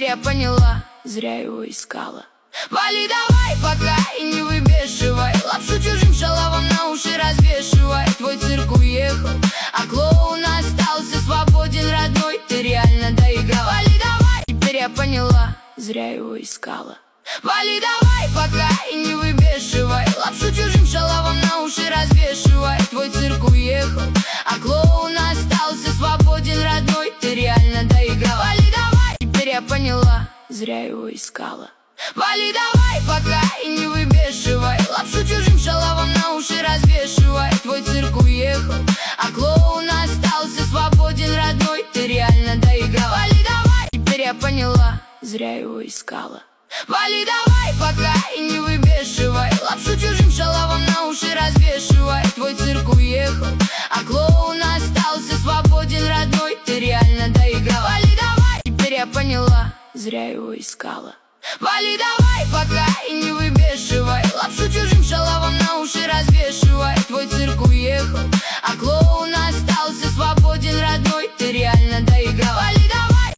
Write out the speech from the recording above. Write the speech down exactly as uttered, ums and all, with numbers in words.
я поняла, зря его искала. Вали давай, пока и не выбешивай, лапшу чужим шалавам на уши развешивай. Твой цирк уехал, а клоун остался свободен, родной, ты реально доиграл. Вали давай, теперь я поняла, зря его искала. Вали давай, пока и не выбешивай, лапшу чужим шалавам на уши развешивай. Твой цирк уехал, а клоун остался свободен, родной, ты реально доиграл. Вали давай, теперь я поняла, зря его искала. Вали давай, пока и не выбешивай, лапшу чужим шалавам на уши развешивай. Твой цирк уехал, а клоун остался свободен, родной, ты реально доиграл. Вали давай, теперь я поняла, зря его искала. Вали давай, пока и не выбешивай, лапшу чужим шалавам на уши развешивай. Твой цирк уехал, а клоун остался свободен, родной, ты реально доиграл. Вали давай, теперь я поняла, зря его искала. Вали давай,